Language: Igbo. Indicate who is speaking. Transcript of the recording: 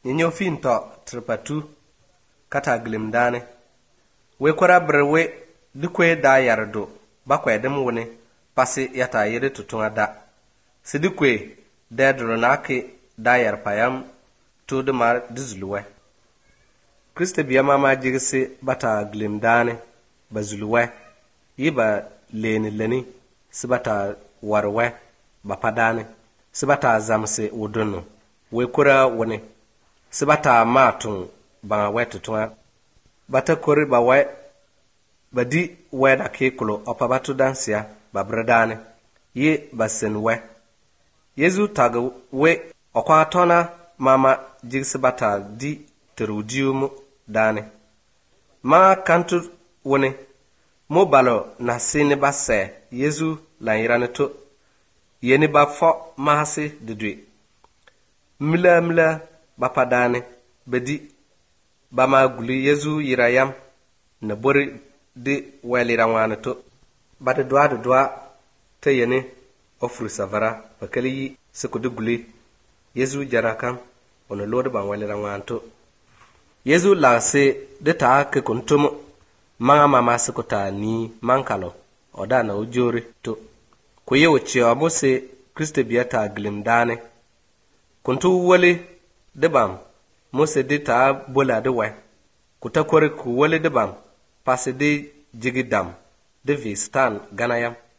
Speaker 1: Nyo finto tripatu kata glimdane. We kwara brewe dukwe da yardo bakwa dem woni pasi yata yede tutunga da. Sidukwe dedro nake da yar payam to de mar dizluwe. Kriste biya mama jigse bata glimdane bazluwe yiba leni sibata warwe bapadane sibata zamse wudunu we kwara woni sibata matun ba wetutunga bata kori ba we badi we da kekulo opabatu dansia babredane ye basen we Yezu taga we okwa tona mama jigsi bata di terudium dane ma kantu woni mo balo na sini basse Yezu la yirane to yeni ba fo mahasi didwe mla bapadane bedi bama guli Yezu yirayam na bori di welira wana to bada dwa te yene ofru savara bakali sikudu guli Yezu jarakam ono lord ban welira wana to Yezu la se de ta ke kuntum mama sikuta ni mankalo oda na ujori to kuye wuce amose Kriste biyata glimdane kuntu wale debam mose de ta bola de we kuta kore ku wale debam pase de jigidam de vistan ganayam